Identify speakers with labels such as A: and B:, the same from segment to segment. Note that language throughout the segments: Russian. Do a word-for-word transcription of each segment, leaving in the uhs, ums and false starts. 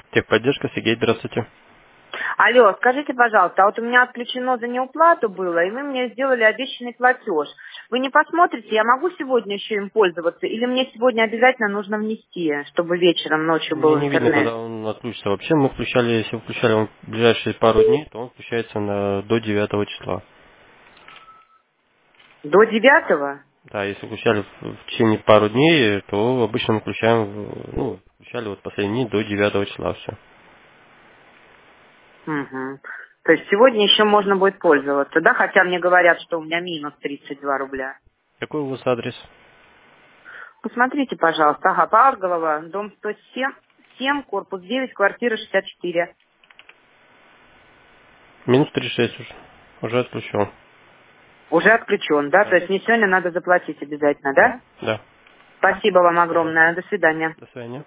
A: Техподдержка, Сергей, здравствуйте.
B: Алло, скажите, пожалуйста, а вот у меня отключено за неуплату было, и вы мне сделали обещанный платеж. Вы не посмотрите, я могу сегодня еще им пользоваться, или мне сегодня обязательно нужно внести, чтобы вечером, ночью
A: Мне
B: был
A: не видно,
B: интернет?
A: когда он отключится. Вообще мы включали, если вы включали он в ближайшие пару дней, то он включается на, до девятого числа.
B: До девятого?
A: Да, если включали в, в течение пару дней, то обычно мы включаем, в- ну, включали вот последние дни до девятого числа все.
B: Угу. То есть сегодня еще можно будет пользоваться, да? Хотя мне говорят, что у меня минус тридцать два рубля.
A: Какой у вас адрес?
B: Посмотрите, пожалуйста. Ага, Павлова, дом сто семь, семь, корпус девять, квартира шестьдесят четыре.
A: Минус тридцать шесть уже. Уже отключен.
B: Уже отключен, да? То
A: Да.
B: есть мне сегодня надо заплатить обязательно, да?
A: Да? Да.
B: Спасибо вам
A: Пожалуйста.
B: огромное. До свидания.
A: До свидания.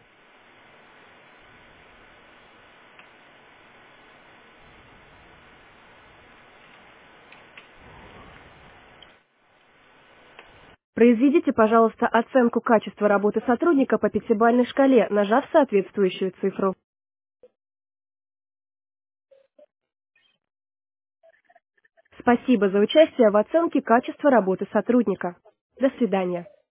C: Произведите, пожалуйста, оценку качества работы сотрудника по пятибалльной шкале, нажав соответствующую цифру. Спасибо за участие в оценке качества работы сотрудника. До свидания.